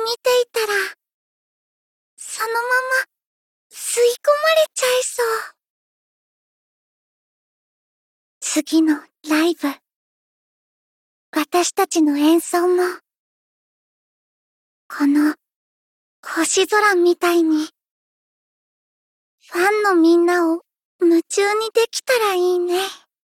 ていたら、そのまま吸い込まれちゃいそう。次のライブ、私たちの演奏も、この星空みたいに、ファンのみんなを夢中にできたらいいね。